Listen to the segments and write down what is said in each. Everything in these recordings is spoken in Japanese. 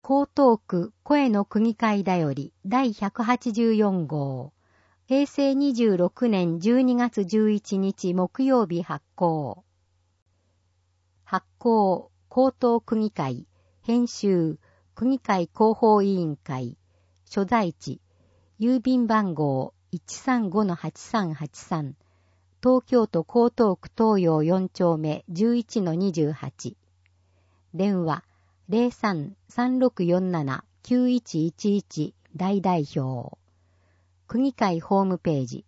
江東区声の区議会だより第184号。平成26年12月11日木曜日発行。発行、江東区議会。編集、区議会広報委員会。所在地、郵便番号 135-8383。東京都江東区東洋4丁目 11-28。電話、03-3647-9111 大代表。区議会ホームページ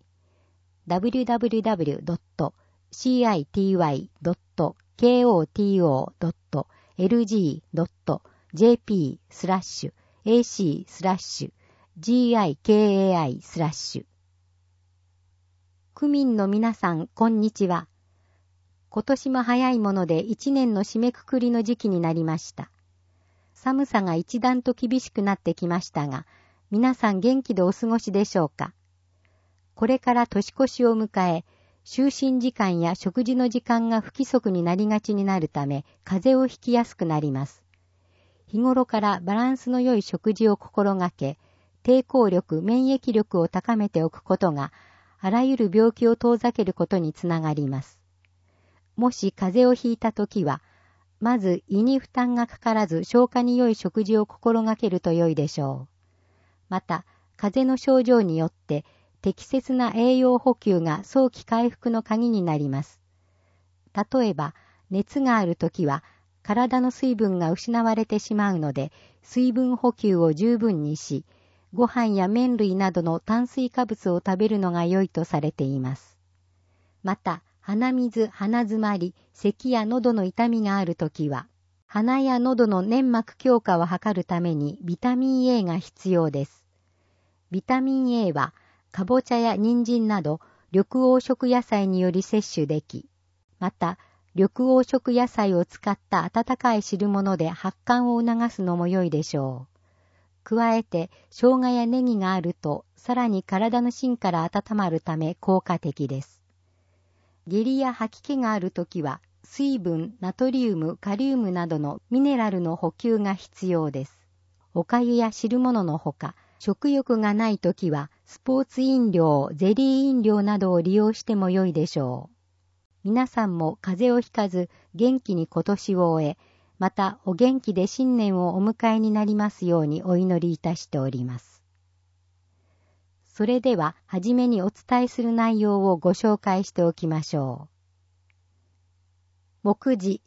www.cityto.kyoto.ac/ac/gikai/区民の皆さん、こんにちは。今年も早いもので1年の締めくくりの時期になりました。寒さが一段と厳しくなってきましたが、皆さん元気でお過ごしでしょうか。これから年越しを迎え、就寝時間や食事の時間が不規則になりがちになるため、風邪をひきやすくなります。日頃からバランスの良い食事を心がけ、抵抗力、免疫力を高めておくことが、あらゆる病気を遠ざけることにつながります。もし風邪をひいたときは、まず胃に負担がかからず消化に良い食事を心がけると良いでしょう。また、風邪の症状によって適切な栄養補給が早期回復の鍵になります。例えば、熱があるときは体の水分が失われてしまうので、水分補給を十分にし、ご飯や麺類などの炭水化物を食べるのが良いとされています。また、鼻水、鼻づまり、咳や喉の痛みがあるときは、鼻や喉の粘膜強化を図るためにビタミン A が必要です。ビタミン A は、かぼちゃや人参など緑黄色野菜により摂取でき、また、緑黄色野菜を使った温かい汁物で発汗を促すのも良いでしょう。加えて、生姜やネギがあると、さらに体の芯から温まるため効果的です。下痢や吐き気があるときは、水分、ナトリウム、カリウムなどのミネラルの補給が必要です。お粥や汁物のほか、食欲がないときは、スポーツ飲料、ゼリー飲料などを利用しても良いでしょう。皆さんも風邪をひかず、元気に今年を終え、またお元気で新年をお迎えになりますようにお祈りいたしております。それでは、はじめにお伝えする内容をご紹介しておきましょう。目次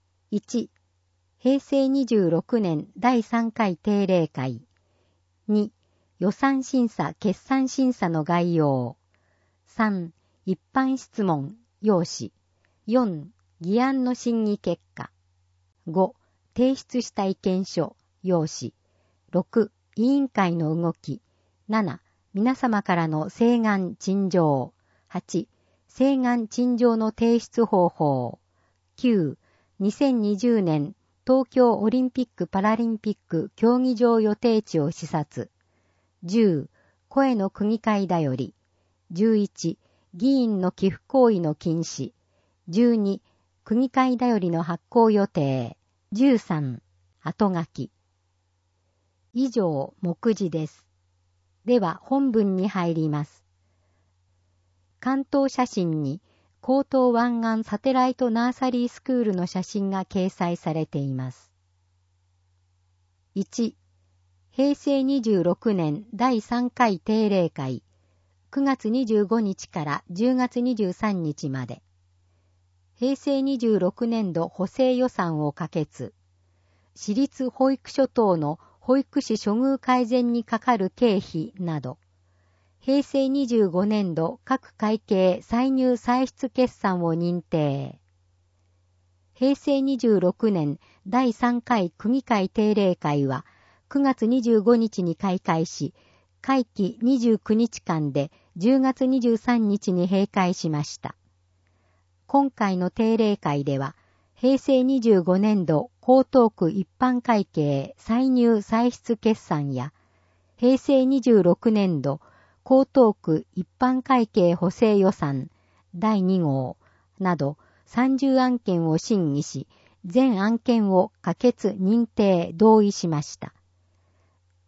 1、平成26年第3回定例会。2、予算審査・決算審査の概要。3、一般質問・要旨。4、議案の審議結果。5、提出した意見書・要旨。6、委員会の動き。7、皆様からの請願陳情。8、請願陳情の提出方法。9、2020年東京オリンピック・パラリンピック競技場予定地を視察。10、声の区議会だより。11、議員の寄付行為の禁止。12、区議会だよりの発行予定。13、後書き。以上、目次です。では、本文に入ります。関東写真に、江東湾岸サテライトナーサリースクールの写真が掲載されています。1、平成26年第3回定例会、9月25日から10月23日まで。平成26年度補正予算を可決。私立保育所等の保育士処遇改善にかかる経費など。平成25年度各会計歳入歳出決算を認定。平成26年第3回区議会定例会は9月25日に開会し、会期29日間で10月23日に閉会しました。今回の定例会では、平成25年度江東区一般会計歳入歳出決算や、平成26年度江東区一般会計補正予算第2号など30案件を審議し、全案件を可決認定同意しました。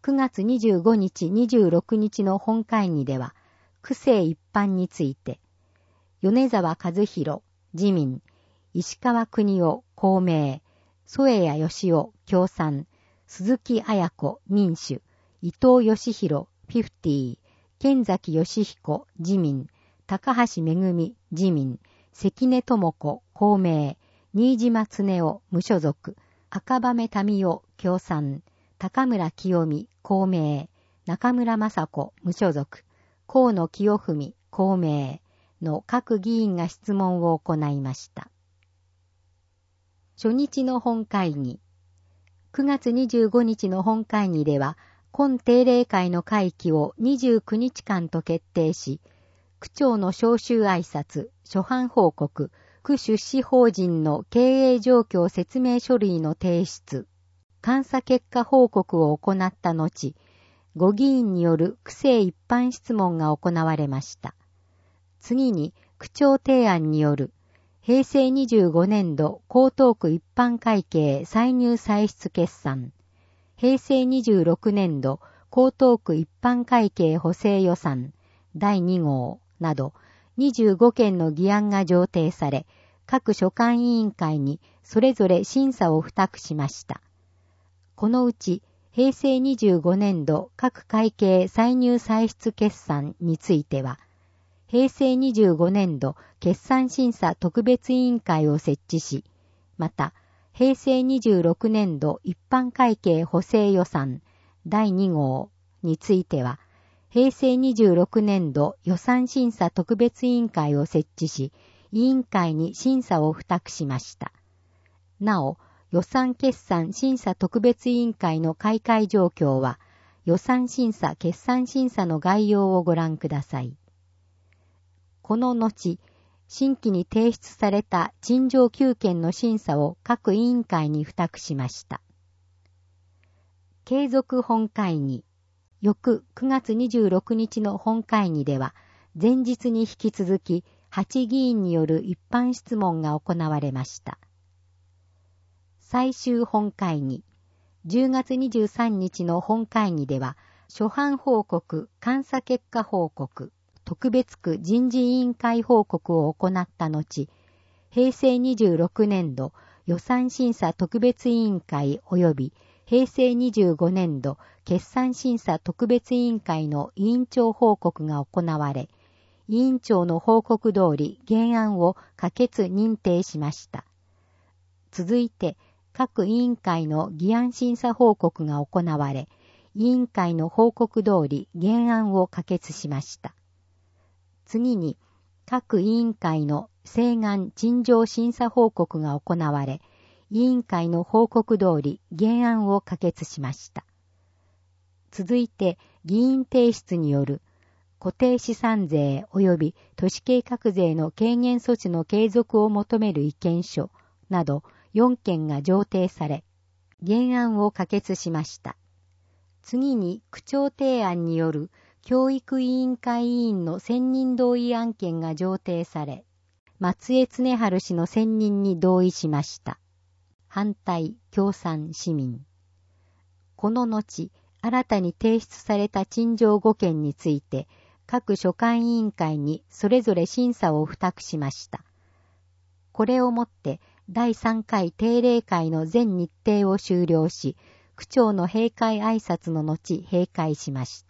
9月25日26日の本会議では、区政一般について、米沢和弘、自民、石川邦夫、公明、添谷義夫、共産、鈴木綾子、民主、伊藤義弘、50、剣崎義彦、自民、高橋めぐみ、自民、関根智子、公明、新島恒夫、無所属、赤羽民夫、共産、高村清美、公明、中村雅子、無所属、河野清文、公明の各議員が質問を行いました。初日の本会議。9月25日の本会議では、今定例会の会期を29日間と決定し、区長の招集挨拶、諸般報告、区出資法人の経営状況説明書類の提出、監査結果報告を行った後、5議員による区政一般質問が行われました。次に、区長提案による、平成25年度江東区一般会計歳入歳出決算、平成26年度江東区一般会計補正予算第2号など25件の議案が上呈され、各所管委員会にそれぞれ審査を付託しました。このうち、平成25年度各会計歳入歳出決算については、平成25年度決算審査特別委員会を設置し、また、平成26年度一般会計補正予算第2号については、平成26年度予算審査特別委員会を設置し、委員会に審査を付託しました。なお、予算決算審査特別委員会の開会状況は、予算審査決算審査の概要をご覧ください。この後、新規に提出された陳情9件の審査を各委員会に付託しました。継続本会議。翌9月26日の本会議では、前日に引き続き8議員による一般質問が行われました。最終本会議。10月23日の本会議では、諸般報告、監査結果報告、特別区人事委員会報告を行った後、平成26年度予算審査特別委員会及び平成25年度決算審査特別委員会の委員長報告が行われ、委員長の報告通り原案を可決認定しました。続いて、各委員会の議案審査報告が行われ、委員会の報告通り原案を可決しました。次に、各委員会の請願陳情審査報告が行われ、委員会の報告通り原案を可決しました。続いて、議員提出による固定資産税及び都市計画税の軽減措置の継続を求める意見書など4件が上呈され、原案を可決しました。次に、区長提案による教育委員会委員の選任同意案件が上呈され、松江恒春氏の選任に同意しました。反対、共産、市民。この後、新たに提出された陳情5件について、各所管委員会にそれぞれ審査を付託しました。これをもって、第3回定例会の全日程を終了し、区長の閉会挨拶の後閉会しました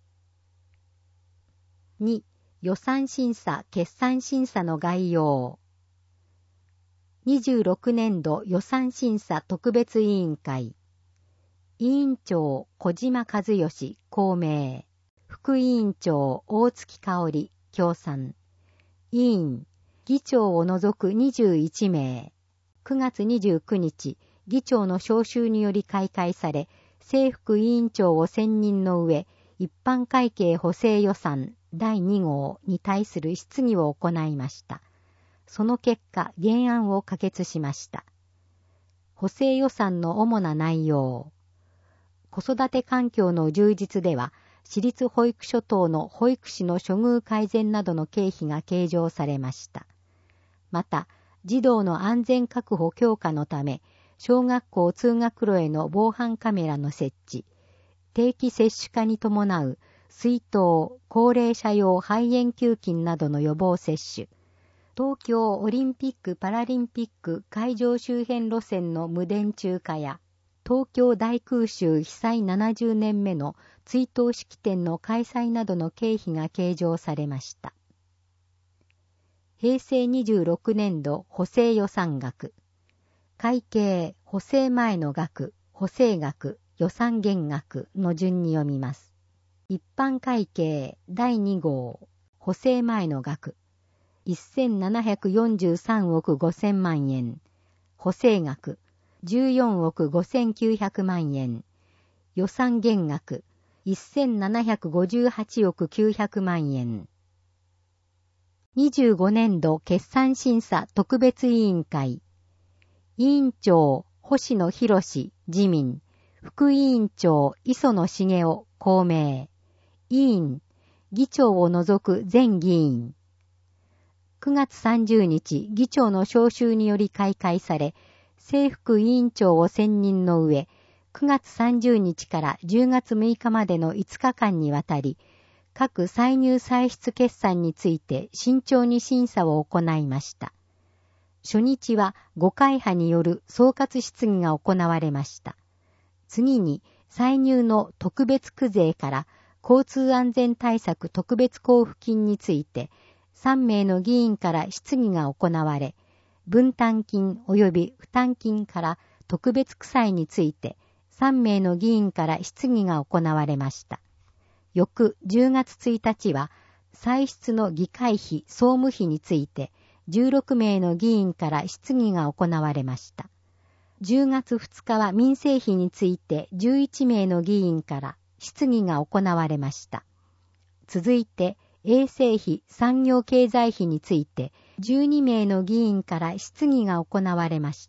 。2. 予算審査決算審査の概要。26年度予算審査特別委員会。委員長小島和義、公明。副委員長大月香織、共産。委員、議長を除く21名。9月29日、議長の招集により開会され、正副委員長を選任の上、一般会計補正予算第2号に対する質疑を行いました。その結果、原案を可決しました。補正予算の主な内容。子育て環境の充実では、私立保育所等の保育士の処遇改善などの経費が計上されました。また、児童の安全確保強化のため、小学校通学路への防犯カメラの設置、 定期接種化に伴う水痘、高齢者用肺炎球菌などの予防接種、東京オリンピック・パラリンピック会場周辺路線の無電柱化や、東京大空襲被災70年目の追悼式典の開催などの経費が計上されました。平成26年度補正予算額。会計、補正前の額、補正額、予算減額の順に読みます。一般会計第2号、補正前の額、1743億5000万円。補正額、14億5900万円。予算減額、1758億900万円。25年度決算審査特別委員会。委員長、星野博自民。副委員長、磯野茂雄公明。委員、議長を除く全議員。9月30日、議長の招集により開会され、正副委員長を選任の上、9月30日から10月6日までの5日間にわたり、各歳入歳出決算について慎重に審査を行いました。初日は5会派による総括質疑が行われました。次に、歳入の特別区税から交通安全対策特別交付金について、3名の議員から質疑が行われ、分担金及び負担金から特別区歳について、3名の議員から質疑が行われました。翌10月1日は、歳出の議会費総務費について、16名の議員から質疑が行われました。10月2日は民生費について11名の議員から質疑が行われました。続いて、衛生費産業経済費について12名の議員から質疑が行われました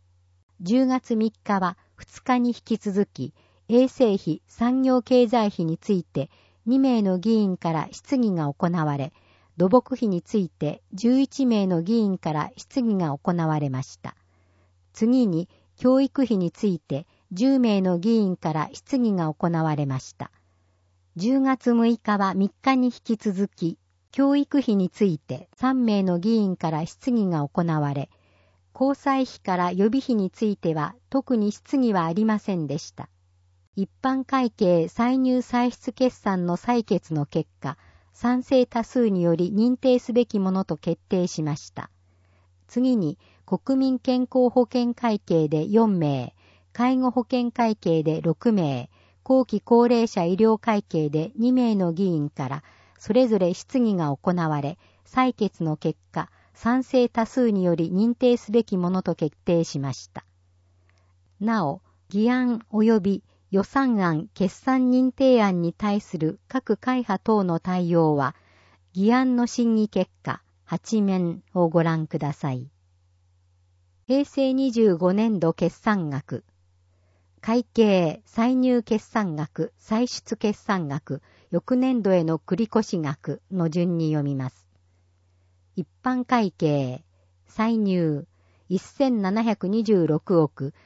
。10月3日は2日に引き続き、衛生費産業経済費について2名の議員から質疑が行われ、土木費について11名の議員から質疑が行われました。次に、教育費について10名の議員から質疑が行われました。10月6日は3日に引き続き、教育費について3名の議員から質疑が行われ、交際費から予備費については特に質疑はありませんでした。一般会計歳入歳出決算の採決の結果、賛成多数により認定すべきものと決定しました。次に、国民健康保険会計で4名、介護保険会計で6名、後期高齢者医療会計で2名の議員から、それぞれ質疑が行われ、採決の結果、賛成多数により認定すべきものと決定しました。なお、議案及び予算案決算認定案に対する各会派等の対応は、議案の審議結果、8面をご覧ください。平成25年度決算額。会計、歳入決算額、歳出決算額、翌年度への繰越額の順に読みます。一般会計、歳入、1726億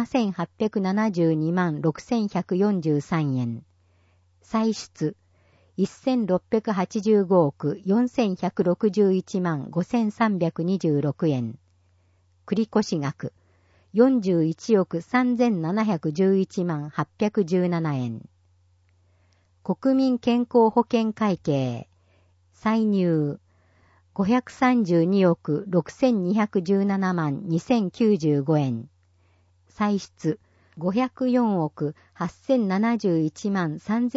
7872万6143円。歳出、1685億4161万5326円。繰越額、41億3711万817円。国民健康保険会計、歳入、532億6217万2095円。歳出、504億8071万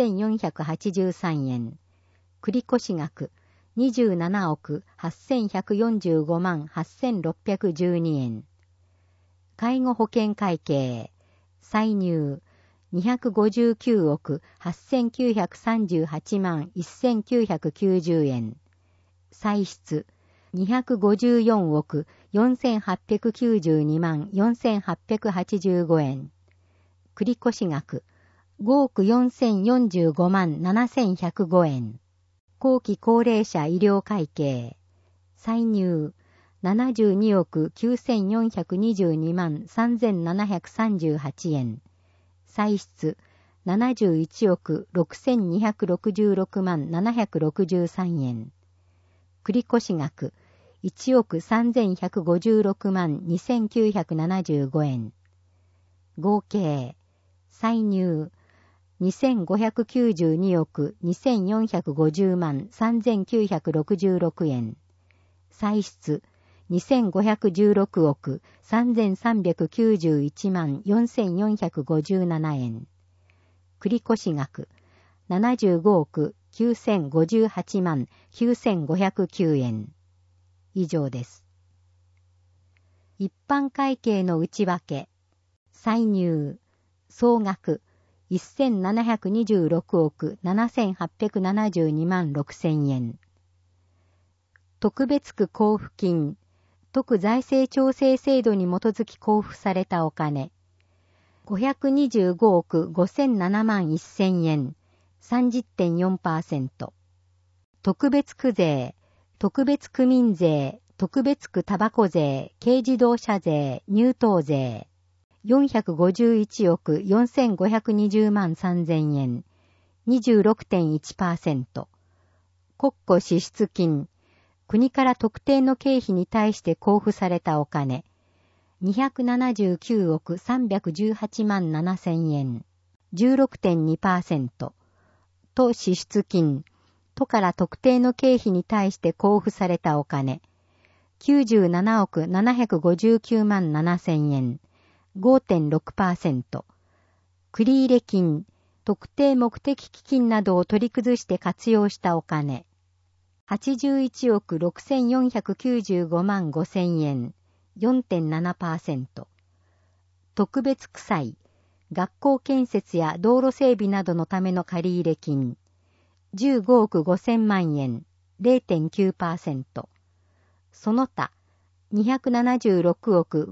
3483円。繰越額、27億8145万8612円。介護保険会計、歳入、259億8938万1990円。歳出、254億4892万4885円。繰越額、5億4045万7105円。後期高齢者医療会計、歳入、72億9422万3738円。歳出、 71億6266万763円。繰越額1億3156万2975円。合計歳入2592億2450万3966円。歳出2516億3391万4457円。繰越額75億9058万9509円。以上です。一般会計の内訳。歳入総額1726億7872万6000円。特別区交付金、特財政調整制度に基づき交付されたお金、525億5007万1000円、30.4%。特別区税、特別区民税、特別区タバコ税、軽自動車税、入島税、451億4520万3000円、26.1%。国庫支出金、国から特定の経費に対して交付されたお金、279億318万7000円、16.2%。都支出金、都から特定の経費に対して交付されたお金、97億759万7000円、5.6%。繰入金、特定目的基金などを取り崩して活用したお金、81億6495万5000円、4.7%。特別区債、学校建設や道路整備などのための借入金、15億5000万円、0.9%。その他、276億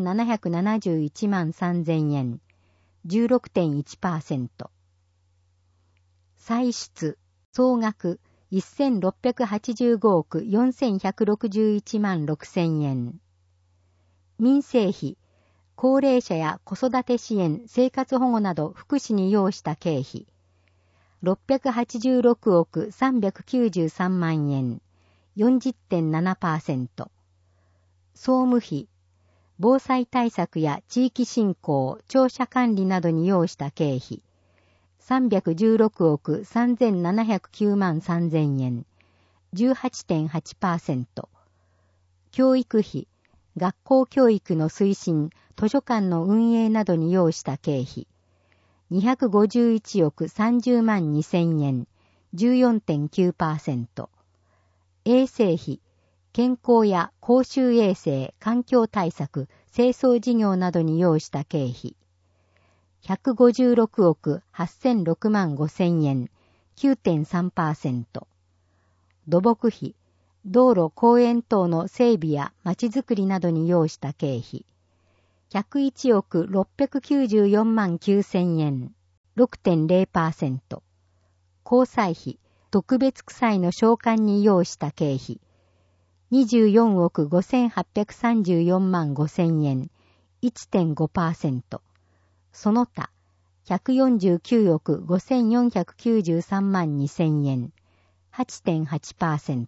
5771万3000円、16.1%。歳出、総額、1685億4161万6000円。民生費、高齢者や子育て支援、生活保護など福祉に要した経費、686億393万円、40.7%。総務費、防災対策や地域振興、庁舎管理などに要した経費、316億3709万3000円、18.8%。教育費、学校教育の推進、図書館の運営などに要した経費、251億30万2000円、14.9%。衛生費、健康や公衆衛生、環境対策、清掃事業などに要した経費、156億8006万5000円、9.3%。土木費、道路公園等の整備や町づくりなどに要した経費、101億694万9000円、6.0%。交際費、特別区債の償還に要した経費、24億5834万5000円、1.5%。その他、149億5493万2000円、8.8%。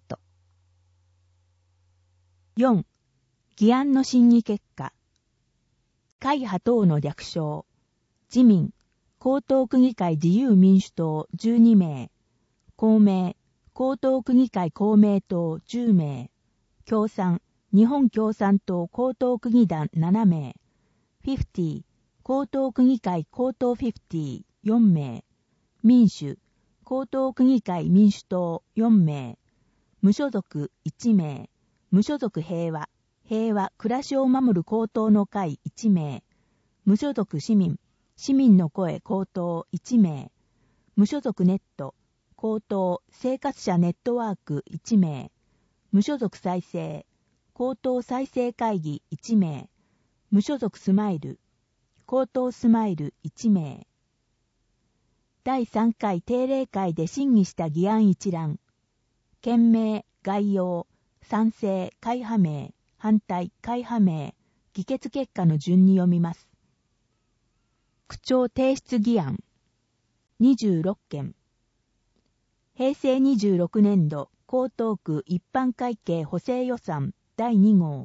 4. 議案の審議結果。会派等の略称。自民、江東区議会自由民主党12名。公明、江東区議会公明党10名。共産、日本共産党江東区議団7名。50、江東区議会江東50、4名。民主、江東区議会民主党4名。無所属1名。無所属平和、平和暮らしを守る高等の会1名。無所属市民、市民の声高等1名。無所属ネット、高等生活者ネットワーク1名。無所属再生、高等再生会議1名。無所属スマイル、高等スマイル1名。第3回定例会で審議した議案一覧。件名、概要、賛成、会派名、反対、会派名、議決結果の順に読みます。区長提出議案。 26件。平成26年度江東区一般会計補正予算第2号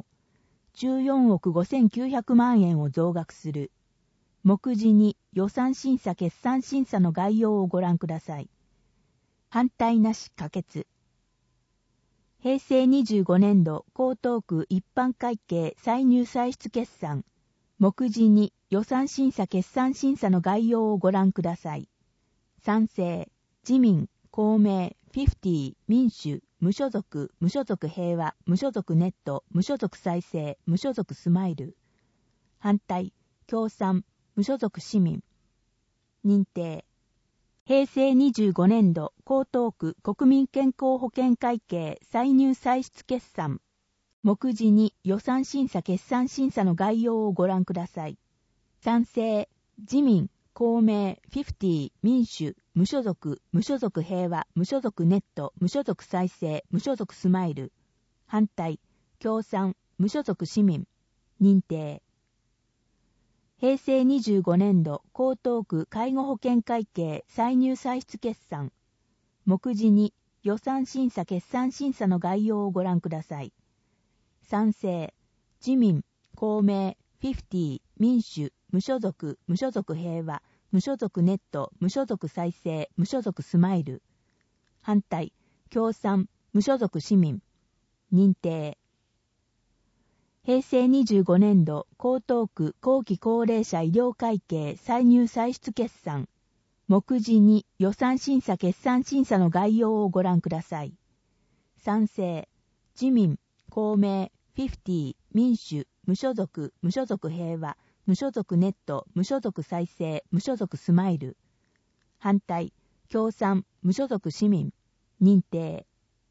14億5900万円を増額する。目次に予算審査決算審査の概要をご覧ください。反対なし可決。平成25年度江東区一般会計歳入歳出決算。目次に予算審査決算審査の概要をご覧ください。賛成、自民、公明、50、民主、無所属、無所属平和、無所属ネット、無所属再生、無所属スマイル。反対、共産、無所属市民。認定。平成25年度江東区国民健康保険会計歳入歳出決算。目次に予算審査決算審査の概要をご覧ください。賛成、自民、公明、50、民主、無所属、無所属平和、無所属ネット、無所属再生、無所属スマイル。反対、共産、無所属市民。認定。平成25年度江東区介護保険会計歳入歳出決算。目次に予算審査決算審査の概要をご覧ください。賛成、自民、公明、50、民主、無所属、無所属平和、無所属ネット、無所属再生、無所属スマイル。反対、共産、無所属市民。認定。平成25年度江東区後期高齢者医療会計歳入歳出決算。目次に予算審査決算審査の概要をご覧ください。賛成、自民、公明、50、民主、無所属、無所属平和、無所属ネット、無所属再生、無所属スマイル。反対、共産、無所属市民。認定。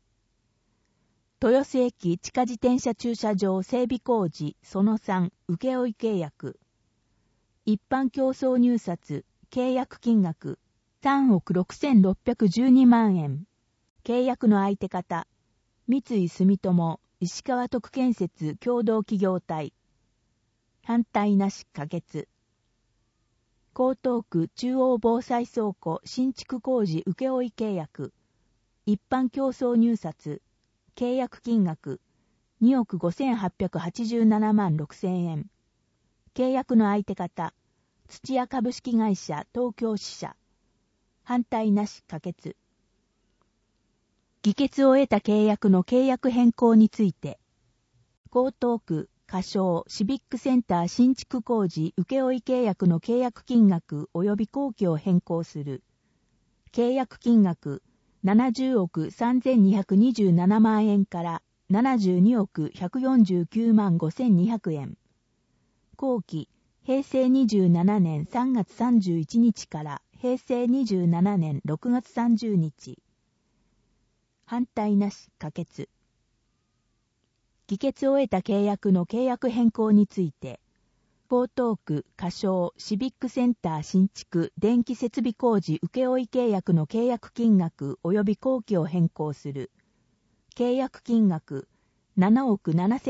豊洲駅地下自転車駐車場整備工事その3請負契約。一般競争入札契約金額3億6612万円。契約の相手方三井住友石川特建設共同企業体。反対なし可決。江東区中央防災倉庫新築工事請負契約。一般競争入札契約金額2億5887万6000円。契約の相手方土屋株式会社東京支社。反対なし可決。議決を得た契約の契約変更について江東区仮称シビックセンター新築工事請負契約の契約金額及び工期を変更する。契約金額70億3227万円から72億149万5200円。後期、平成27年3月31日から平成27年6月30日。反対なし可決。議決を得た契約の契約変更について、江東区仮称シビックセンター新築電気設備工事請負契約の契約金額及び工期を変更する。契約金額7億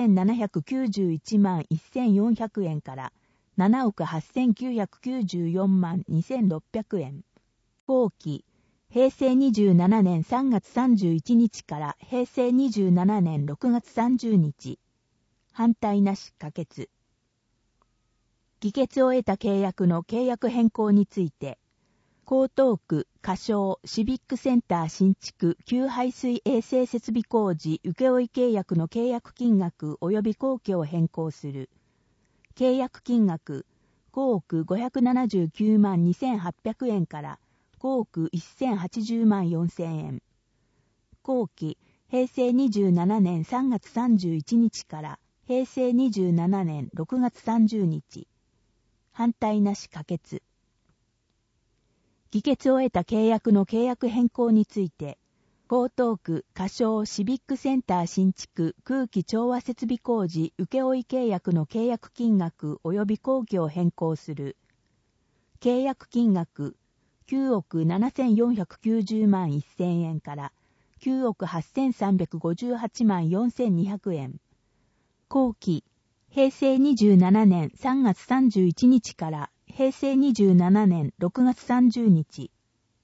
7791万1400円から7億8994万2600円。後期、平成27年3月31日から平成27年6月30日。反対なし可決。議決を得た契約の契約変更について、江東区仮称シビックセンター新築給排水衛生設備工事請負契約の契約金額及び工期を変更する。契約金額5億579万2800円から5億1080万4000円。後期、平成27年3月31日から平成27年6月30日。反対なし可決。議決を得た契約の契約変更について、江東区仮称シビックセンター新築空気調和設備工事請負契約の契約金額及び工期を変更する。契約金額9億7490万1000円から9億8358万4200円。後期、平成27年3月31日から平成27年6月30日。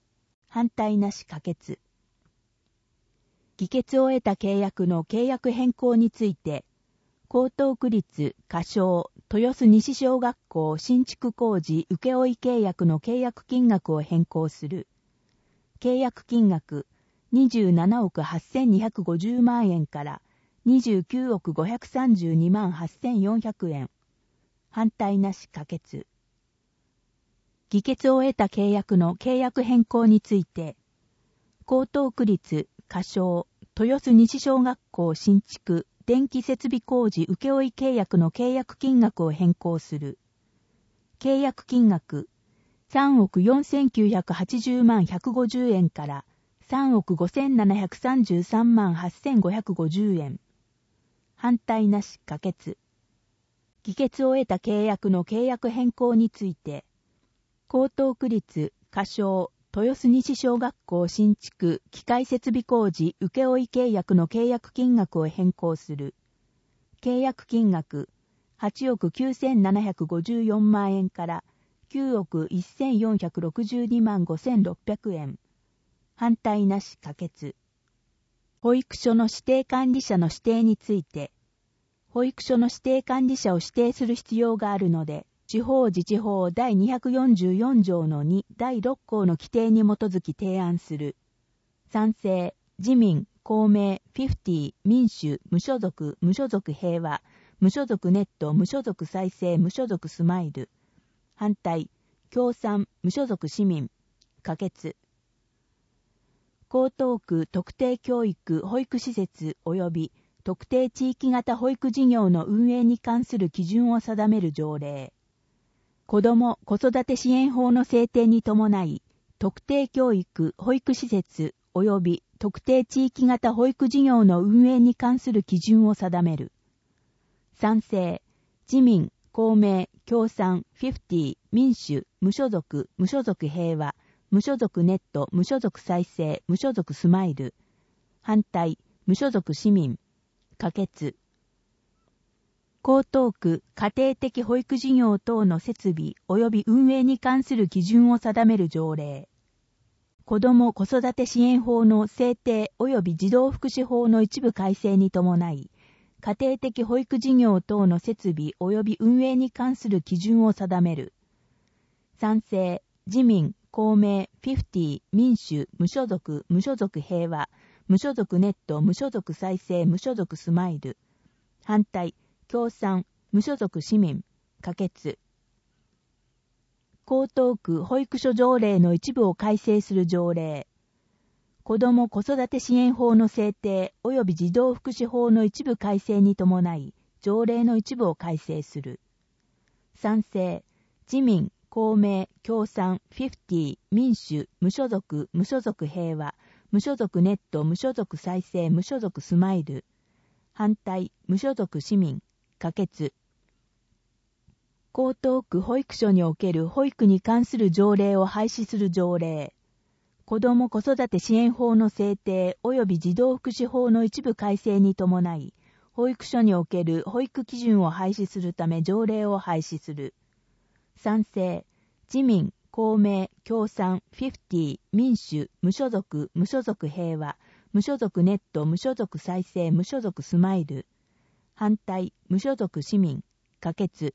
反対なし可決。議決を得た契約の契約変更について、江東区立華商豊洲西小学校新築工事請負契約の契約金額を変更する。契約金額27億8250万円から29億532万8400円。反対なし可決。議決を得た契約の契約変更について、江東区立華商豊洲西小学校新築電気設備工事請負契約の契約金額を変更する。契約金額3億4980万150円から3億5733万8550円。反対なし可決。議決を得た契約の契約変更について、江東区立華商豊洲西小学校新築機械設備工事請負契約の契約金額を変更する。契約金額8億9754万円から9億1462万5600円。反対なし可決。保育所の指定管理者の指定について、保育所の指定管理者を指定する必要があるので、地方自治法第244条の2第6項の規定に基づき提案する。賛成、自民、公明、50、民主、無所属、無所属平和、無所属ネット、無所属再生、無所属スマイル。反対、共産、無所属市民。可決。江東区特定教育保育施設及び特定地域型保育事業の運営に関する基準を定める条例。子ども・子育て支援法の制定に伴い、特定教育保育施設及び特定地域型保育事業の運営に関する基準を定める。賛成、自民、公明、共産、50、民主、無所属、無所属平和、無所属ネット、無所属再生、無所属スマイル。反対、無所属市民。可決。江東区家庭的保育事業等の設備及び運営に関する基準を定める条例。子ども・子育て支援法の制定及び児童福祉法の一部改正に伴い、家庭的保育事業等の設備及び運営に関する基準を定める。賛成、自民、公明、50、民主、無所属、無所属平和、無所属ネット、無所属再生、無所属スマイル。反対、共産、無所属市民。可決。江東区保育所条例の一部を改正する条例。子ども・子育て支援法の制定及び児童福祉法の一部改正に伴い、条例の一部を改正する。賛成、自民、公明、共産、50、民主、無所属、無所属平和、無所属ネット、無所属再生、無所属スマイル。反対、無所属市民。可決。江東区保育所における保育に関する条例を廃止する条例。子ども・子育て支援法の制定及び児童福祉法の一部改正に伴い、保育所における保育基準を廃止するため条例を廃止する。賛成、自民、公明、共産、50、民主、無所属、無所属平和、無所属ネット、無所属再生、無所属スマイル。反対、無所属市民。可決。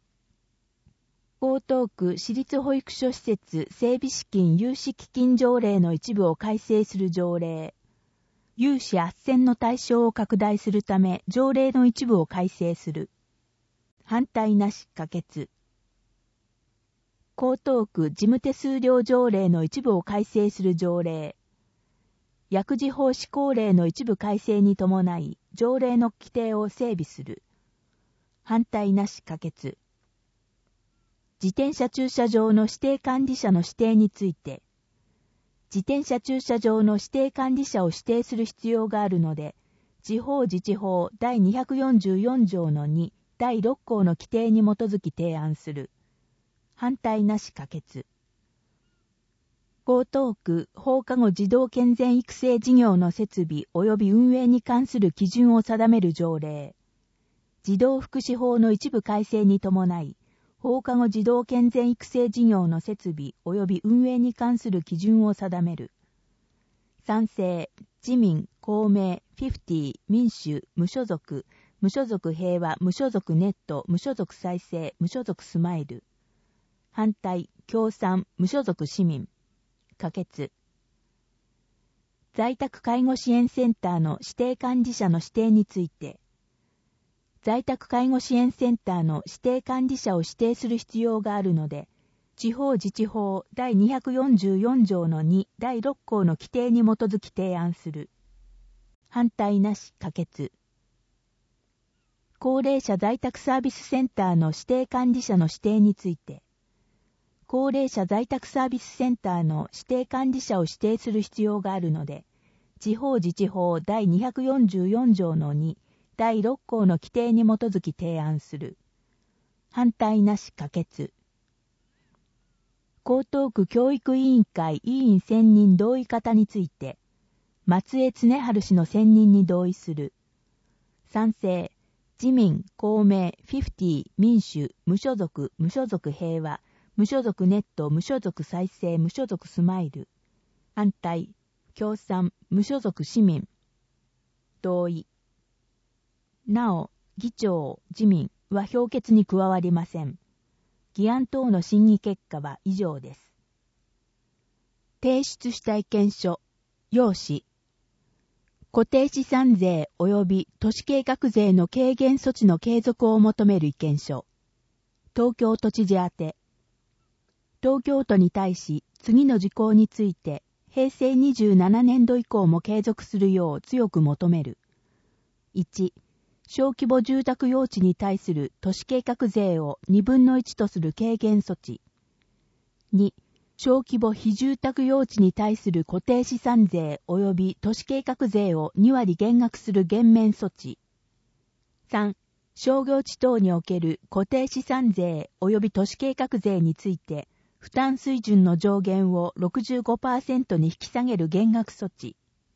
江東区私立保育所施設整備資金融資基金条例の一部を改正する条例。融資斡旋の対象を拡大するため条例の一部を改正する。反対なし可決。江東区事務手数料条例の一部を改正する条例。薬事法施行令の一部改正に伴い、条例の規定を整備する。反対なし可決。自転車駐車場の指定管理者の指定について、自転車駐車場の指定管理者を指定する必要があるので、地方自治法第244条の2第6項の規定に基づき提案する。反対なし可決。江東区放課後児童健全育成事業の設備及び運営に関する基準を定める条例。児童福祉法の一部改正に伴い、 放課後児童健全育成事業の設備及び運営に関する基準を定める。賛成、自民、公明、50、民主、無所属、無所属平和、無所属ネット、無所属再生、無所属スマイル。反対、共産、無所属市民。可決。在宅介護支援センターの指定管理者の指定について、在宅介護支援センターの指定管理者を指定する必要があるので、地方自治法第244条の2第6項の規定に基づき提案する。反対なし、可決。高齢者在宅サービスセンターの指定管理者の指定について、高齢者在宅サービスセンターの指定管理者を指定する必要があるので、地方自治法第244条の2第6項の規定に基づき提案する。反対なし、可決。江東区教育委員会委員選任同意方について、松江恒春氏の選任に同意する。賛成、自民、公明、50、民主、無所属、無所属平和、無所属ネット、無所属再生、無所属スマイル。反対、共産、無所属市民。同意。なお、議長、自民は評決に加わりません。議案等の審議結果は以上です。提出した意見書、要旨。固定資産税及び都市計画税の軽減措置の継続を求める意見書。東京都知事宛て。東京都に対し、次の事項について、平成27年度以降も継続するよう強く求める。1、小規模住宅用地に対する都市計画税を2分の1とする軽減措置。2、小規模非住宅用地に対する固定資産税及び都市計画税を2割減額する減免措置。3、商業地等における固定資産税及び都市計画税について、負担水準の上限を 65% に引き下げる減額措置。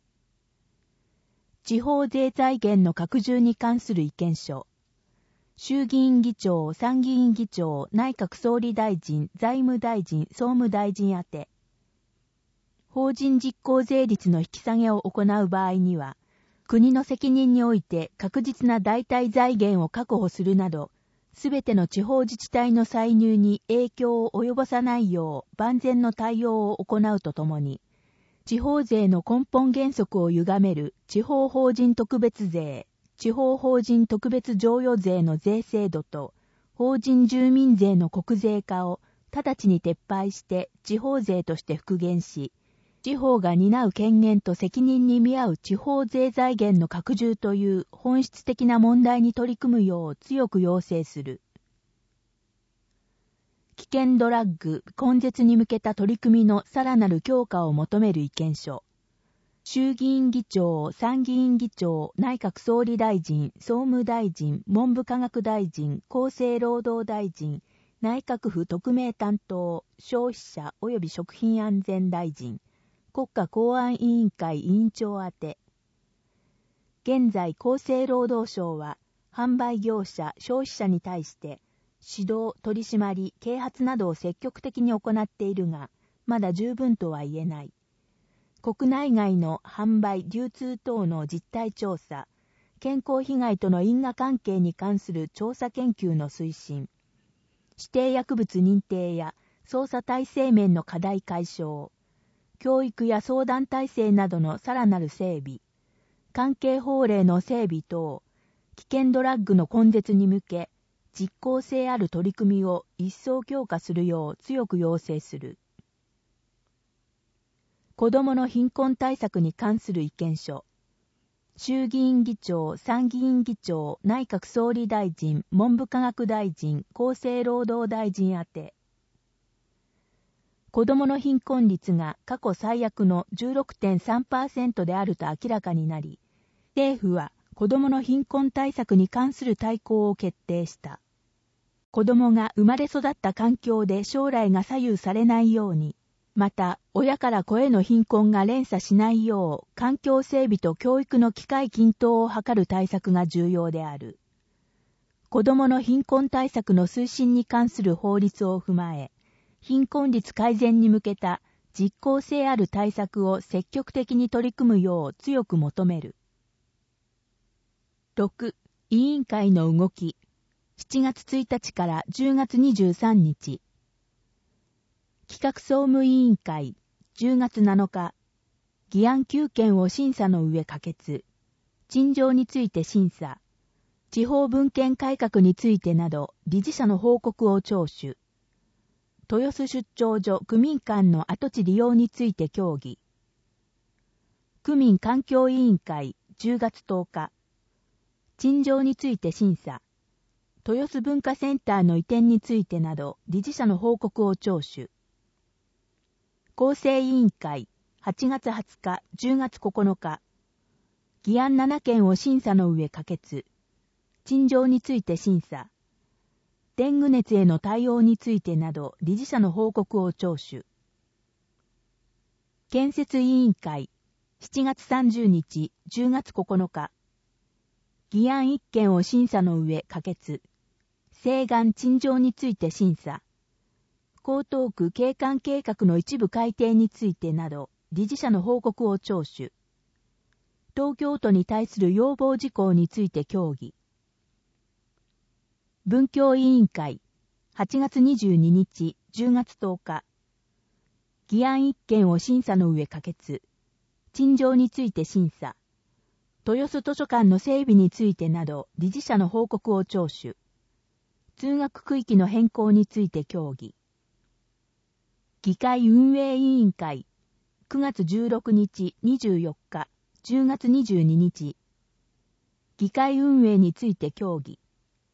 地方税財源の拡充に関する意見書。衆議院議長、参議院議長、内閣総理大臣、財務大臣、総務大臣宛て。法人実効税率の引き下げを行う場合には、国の責任において確実な代替財源を確保するなど、すべての地方自治体の歳入に影響を及ぼさないよう万全の対応を行うとともに、地方税の根本原則を歪める地方法人特別税、地方法人特別剰余税の税制度と、法人住民税の国税化を直ちに撤廃して地方税として復元し、地方が担う権限と責任に見合う地方税財源の拡充という本質的な問題に取り組むよう強く要請する。危険ドラッグ根絶に向けた取り組みのさらなる強化を求める意見書。衆議院議長、参議院議長、内閣総理大臣、総務大臣、文部科学大臣、厚生労働大臣、内閣府特命担当、消費者及び食品安全大臣、国家公安委員会委員長宛て。現在厚生労働省は、販売業者、消費者に対して、指導、取り締まり、啓発などを積極的に行っているが、まだ十分とは言えない。国内外の販売、流通等の実態調査、健康被害との因果関係に関する調査研究の推進、指定薬物認定や捜査体制面の課題解消、教育や相談体制などのさらなる整備、関係法令の整備等、危険ドラッグの根絶に向け、実効性ある取り組みを一層強化するよう強く要請する。子どもの貧困対策に関する意見書。衆議院議長、参議院議長、内閣総理大臣、文部科学大臣、厚生労働大臣宛て。子どもの貧困率が過去最悪の 16.3% であると明らかになり、政府は子どもの貧困対策に関する大綱を決定した。子どもが生まれ育った環境で将来が左右されないように、また親から子への貧困が連鎖しないよう環境整備と教育の機会均等を図る対策が重要である。 子どもの貧困対策の推進に関する法律を踏まえ、貧困率改善に向けた実効性ある対策を積極的に取り組むよう強く求める。6. 委員会の動き。7月1日から10月23日。企画総務委員会、10月7日。議案9件を審査の上可決。陳情について審査。地方分権改革についてなど、理事者の報告を聴取。豊洲出張所区民間の跡地利用について協議。区民環境委員会、10月10日。陳情について審査。豊洲文化センターの移転についてなど、理事者の報告を聴取。構成委員会、8月20日、10月9日。議案7件を審査の上可決。陳情について審査。デング熱への対応についてなど、理事者の報告を聴取。建設委員会、7月30日、10月9日。議案1件を審査の上可決。請願陳情について審査。江東区景観計画の一部改定についてなど、理事者の報告を聴取。東京都に対する要望事項について協議。文教委員会、8月22日、10月10日。議案1件を審査の上可決。陳情について審査。豊洲図書館の整備についてなど、理事者の報告を聴取。通学区域の変更について協議。議会運営委員会、9月16日、24日、10月22日。議会運営について協議。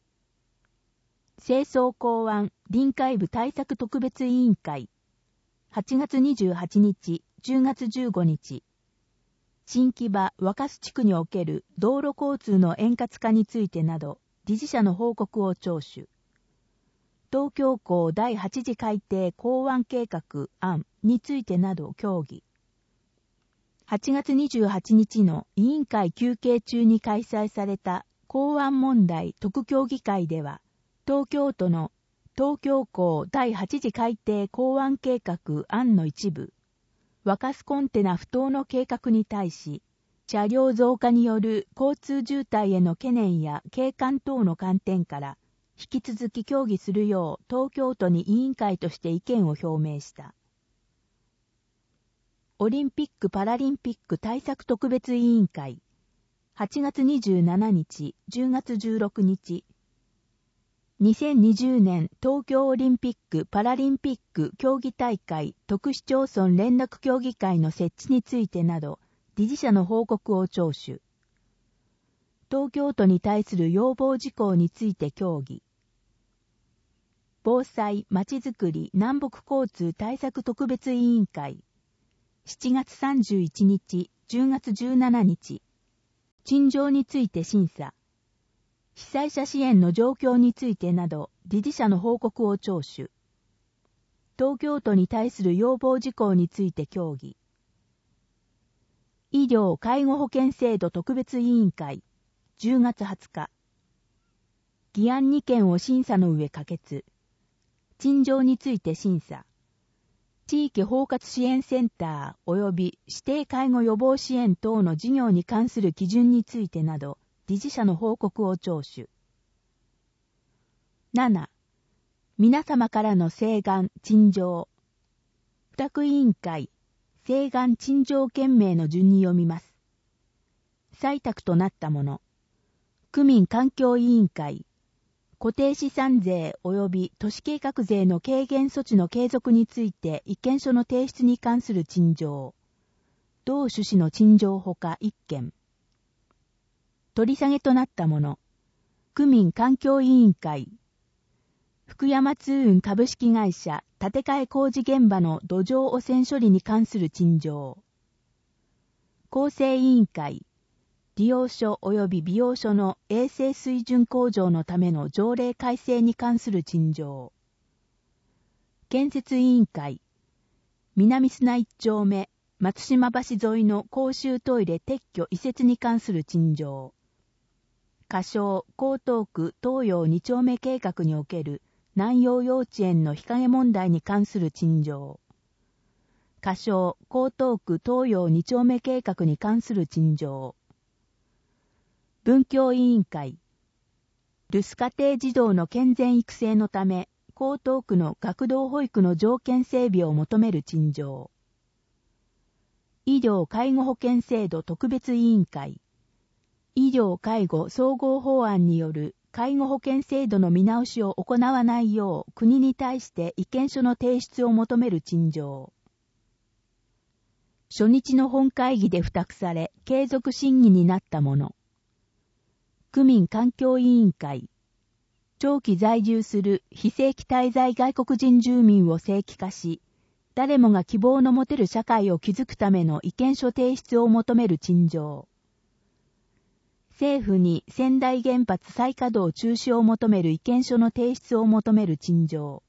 清掃公安臨海部対策特別委員会、8月28日、10月15日。新木場若洲地区における道路交通の円滑化についてなど、理事者の報告を聴取。東京港第8次改定港湾計画案についてなど協議。8月28日の委員会休憩中に開催された港湾問題特協議会では、東京都の東京港第8次改定港湾計画案の一部、若洲コンテナ不当の計画に対し、車両増加による交通渋滞への懸念や景観等の観点から、引き続き協議するよう東京都に委員会として意見を表明した。オリンピック・パラリンピック対策特別委員会、8月27日、10月16日。2020年東京オリンピック・パラリンピック競技大会特市町村連絡協議会の設置についてなど、理事者の報告を聴取。東京都に対する要望事項について協議。防災・まちづくり・南北交通対策特別委員会、7月31日、10月17日。陳情について審査。被災者支援の状況についてなど、理事者の報告を聴取。東京都に対する要望事項について協議。医療・介護保険制度特別委員会、10月20日。議案2件を審査の上可決。陳情について審査。地域包括支援センター及び指定介護予防支援等の事業に関する基準についてなど、理事者の報告を聴取。7. 皆様からの請願・陳情。付託委員会、請願・陳情件名の順に読みます。採択となったもの。区民環境委員会、固定資産税及び都市計画税の軽減措置の継続について意見書の提出に関する陳情。同趣旨の陳情ほか1件。取り下げとなったもの。区民環境委員会。福山通運株式会社建て替え工事現場の土壌汚染処理に関する陳情。構成委員会。利用所及び美容所の衛生水準向上のための条例改正に関する陳情。建設委員会。南砂1丁目松島橋沿いの公衆トイレ撤去移設に関する陳情。 仮称江東区東洋2丁目計画における南洋幼稚園の日陰問題に関する陳情。仮称江東区東洋2丁目計画に関する陳情。文教委員会。留守家庭児童の健全育成のため、江東区の学童保育の条件整備を求める陳情。医療介護保険制度特別委員会。医療介護総合法案による介護保険制度の見直しを行わないよう国に対して意見書の提出を求める陳情。初日の本会議で付託され継続審議になったもの。区民環境委員会。長期在住する非正規滞在外国人住民を正規化し、誰もが希望の持てる社会を築くための意見書提出を求める陳情。政府に仙台原発再稼働中止を求める意見書の提出を求める陳情。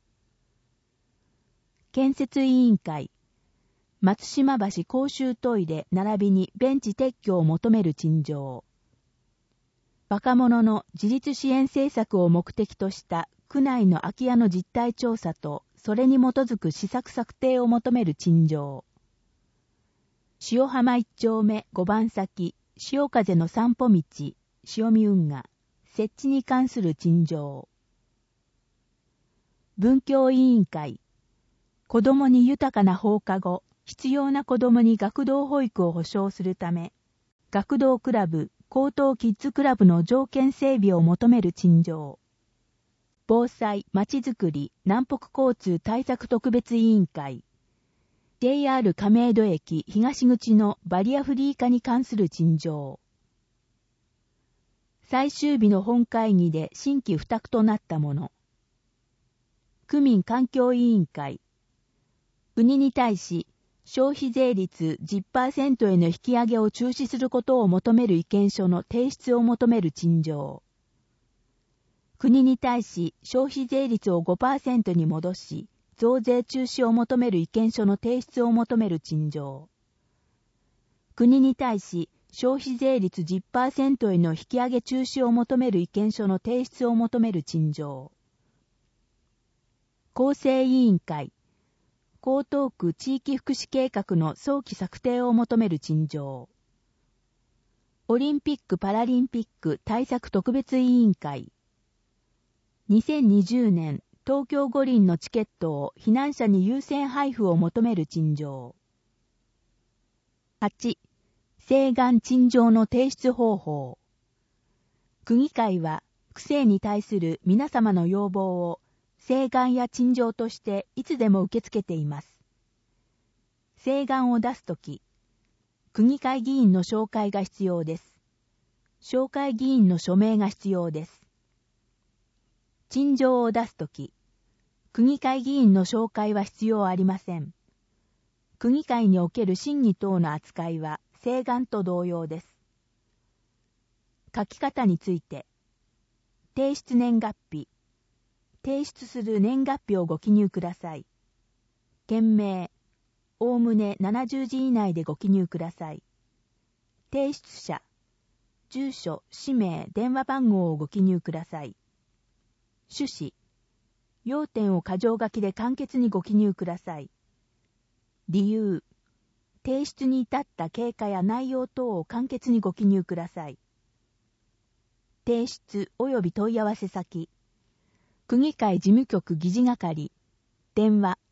建設委員会。松島橋公衆トイレ並びにベンチ撤去を求める陳情。若者の自立支援政策を目的とした区内の空き家の実態調査とそれに基づく施策策定を求める陳情。塩浜一丁目5番先潮風の散歩道、塩見運河、設置に関する陳情。文教委員会。子供に豊かな放課後、必要な子供に学童保育を保障するため、学童クラブ、高等キッズクラブの条件整備を求める陳情。防災、まちづくり、南北交通対策特別委員会。JR 亀戸駅東口のバリアフリー化に関する陳情。最終日の本会議で新規付託となったもの。区民環境委員会。国に対し、消費税率 10% への引き上げを中止することを求める意見書の提出を求める陳情。国に対し、消費税率を 5% に戻し、増税中止を求める意見書の提出を求める陳情。国に対し、消費税率 10% への引き上げ中止を求める意見書の提出を求める陳情。構成委員会。江東区地域福祉計画の早期策定を求める陳情。オリンピック・パラリンピック対策特別委員会。2020年東京五輪のチケットを避難者に優先配布を求める陳情。8. 請願陳情の提出方法。区議会は区政に対する皆様の要望を請願や陳情としていつでも受け付けています。請願を出すとき、区議会議員の紹介が必要です。紹介議員の署名が必要です。陳情を出すとき、区議会議員の紹介は必要ありません。区議会における審議等の扱いは請願と同様です。書き方について、提出年月日、提出する年月日をご記入ください。件名、おおむね70字以内でご記入ください。提出者、住所、氏名、電話番号をご記入ください。趣旨、要点を箇条書きで簡潔にご記入ください。理由、提出に至った経過や内容等を簡潔にご記入ください。提出及び問い合わせ先、区議会事務局議事係、電話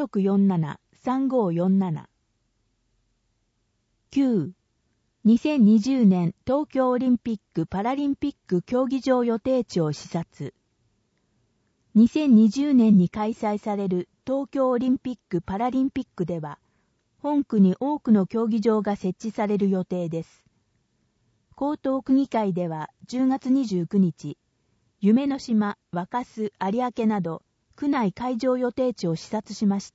3647-3547。9. 2020年東京オリンピック・パラリンピック競技場予定地を視察。2020年に開催される東京オリンピック・パラリンピックでは、本区に多くの競技場が設置される予定です。江東区議会では10月29日、夢の島、若洲、有明など、区内会場予定地を視察しました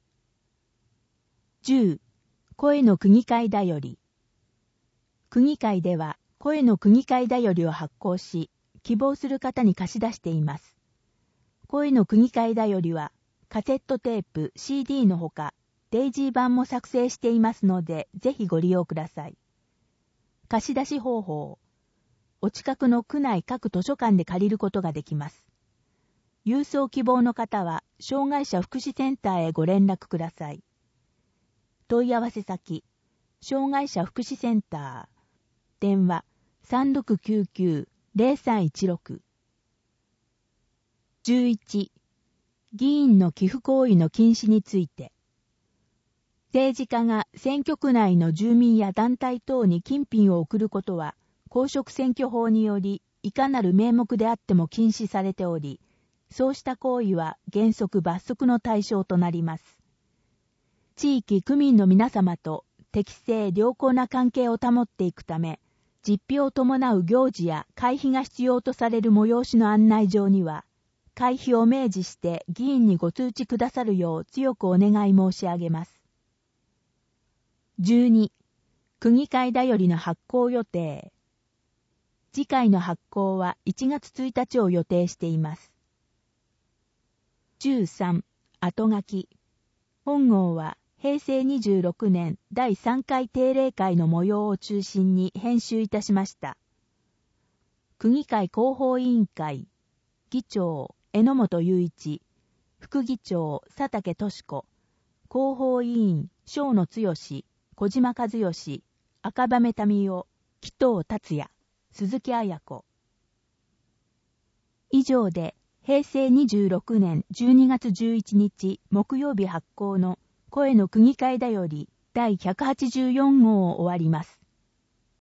。10. 声の区議会だより。区議会では、声の区議会だよりを発行し、希望する方に貸し出しています。声の区議会だよりは、カセットテープ、CD のほか、デイジー版も作成していますので、ぜひご利用ください。貸し出し方法。 お近くの区内各図書館で借りることができます。郵送希望の方は、障害者福祉センターへご連絡ください。問い合わせ先、障害者福祉センター、電話 3699-0316。11、議員の寄付行為の禁止について。政治家が選挙区内の住民や団体等に金品を送ることは、公職選挙法により、いかなる名目であっても禁止されており、そうした行為は原則罰則の対象となります。地域区民の皆様と適正良好な関係を保っていくため、実費を伴う行事や会費が必要とされる催しの案内状には、会費を明示して議員にご通知くださるよう強くお願い申し上げます。12、区議会だよりの発行予定。次回の発行は1月1日を予定しています。13、後書き。本号は平成26年第3回定例会の模様を中心に編集いたしました。区議会広報委員会、議長、榎本雄一、副議長、佐竹俊子、広報委員、正野剛、小島和義、赤羽民夫、紀藤達也、鈴木彩子。以上で、平成26年12月11日木曜日発行の声の区議会だより第184号を終わります。